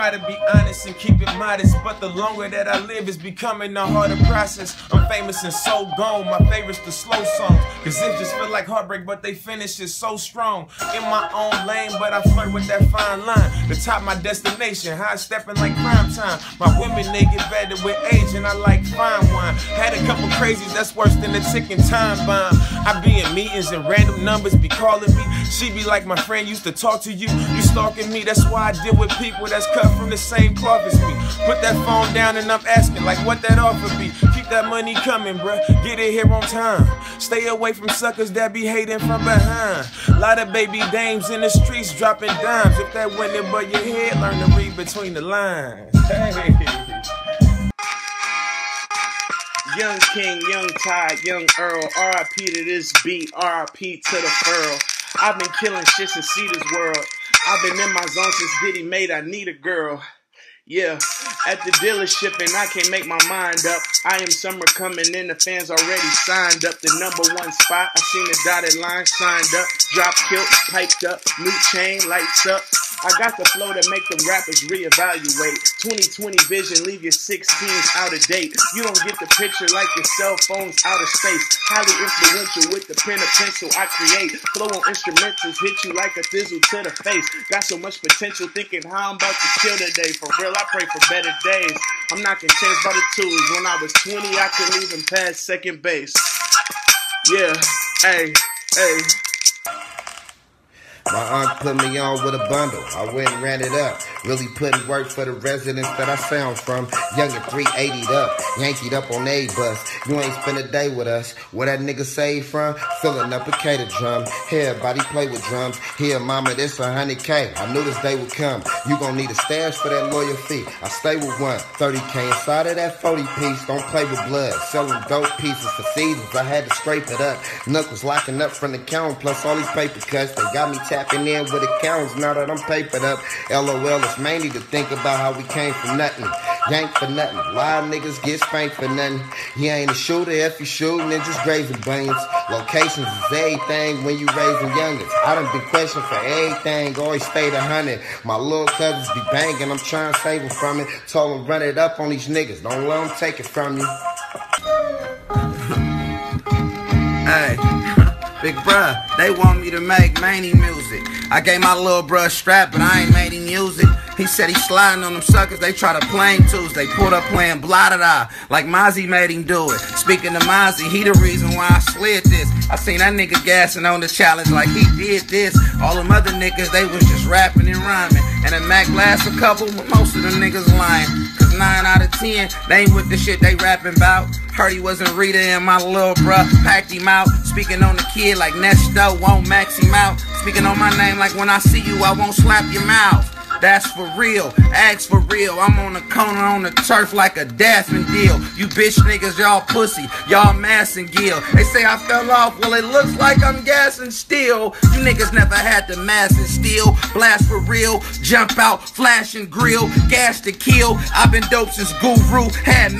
Try to be honest and keep it modest, but the longer that I live, it's becoming a harder process. I'm famous and so gone, my favorite's the slow songs, cause it just feel like heartbreak, but they finish it so strong. In my own lane, but I flirt with that fine line. The top my destination, high stepping like prime time. My women, they get better with age, and I like fine wine. Had a couple crazies, that's worse than a ticking time bomb. I be in meetings and random numbers be calling me. She be like, my friend used to talk to you, you stalking me. That's why I deal with people that's cut from the same cloth as me. Put that phone down and I'm asking like what that offer be. Keep that money coming, bruh, get it here on time. Stay away from suckers that be hating from behind. Lot of baby dames in the streets dropping dimes. If that went above your head, learn to read between the lines. Hey. Young King, Young Ty, Young Earl, R.I.P. to this beat, R.I.P. to the furl. I've been killing shit since see this world. I've been in my zone since Diddy made I Need a Girl. Yeah, at the dealership and I can't make my mind up. I am summer coming in, the fans already signed up. The #1 spot, I seen the dotted line signed up. Drop kilt, piped up, new chain, lights up. I got the flow to make them rappers reevaluate. 2020 vision, leave your 16s out of date. You don't get the picture like your cell phone's out of space. Highly influential with the pen or pencil I create. Flow on instrumentals, hit you like a thizzle to the face. Got so much potential thinking how I'm about to kill today. For real, I pray for better days. I'm knocking chains by the tools. When I was 20, I couldn't even pass second base. Yeah, hey, hey. My aunt put me on with a bundle. I went and ran it up. Really putting work for the residents that I sound from. Young and 380'd up. Yankeed up on a bus. You ain't spend a day with us. Where that nigga saved from? Filling up a cater drum. Here, everybody play with drums. Here, mama, this 100K. I knew this day would come. You gon' need a stash for that lawyer fee. I stay with one. 30K inside of that 40 piece. Don't play with blood. Selling dope pieces for seasons. I had to scrape it up. Nook was locking up from the count. Plus all these paper cuts. They got me tapping in with accounts now that I'm papered up. LOL, it's mainly to think about how we came from nothing. Yank for nothing. Live niggas get spanked for nothing. He ain't a shooter if you shooting and just grazing bunions. Locations is everything when you raising youngins. I done been questioned for everything, always stayed 100. My little cousins be banging, I'm trying to save them from it. Told them run it up on these niggas, don't let them take it from you. Hey. Big bruh, they want me to make Manny music. I gave my little bruh a strap, but I ain't made him music. He said he sliding on them suckers, they try to play him Tuesday. Pulled up playing blah-da-da, like Mozzie made him do it. Speaking of Mozzie, he the reason why I slid this. I seen that nigga gassing on the challenge like he did this. All them other niggas, they was just rapping and rhyming. And the Mac lasts a couple, but most of them niggas lying. 9 out of 10, they ain't with the shit they rapping about. Heard he wasn't Rita and my little bruh packed him out. Speaking on the kid like Nesto, won't max him out. Speaking on my name like when I see you, I won't slap your mouth. That's for real, ask for real. I'm on the corner on the turf like a Daffin deal. You bitch niggas, y'all pussy, y'all mass and gill. They say I fell off, well it looks like I'm gassing still. You niggas never had the mass and steel. Blast for real, jump out, flash and grill, gas to kill. I've been dope since Guru had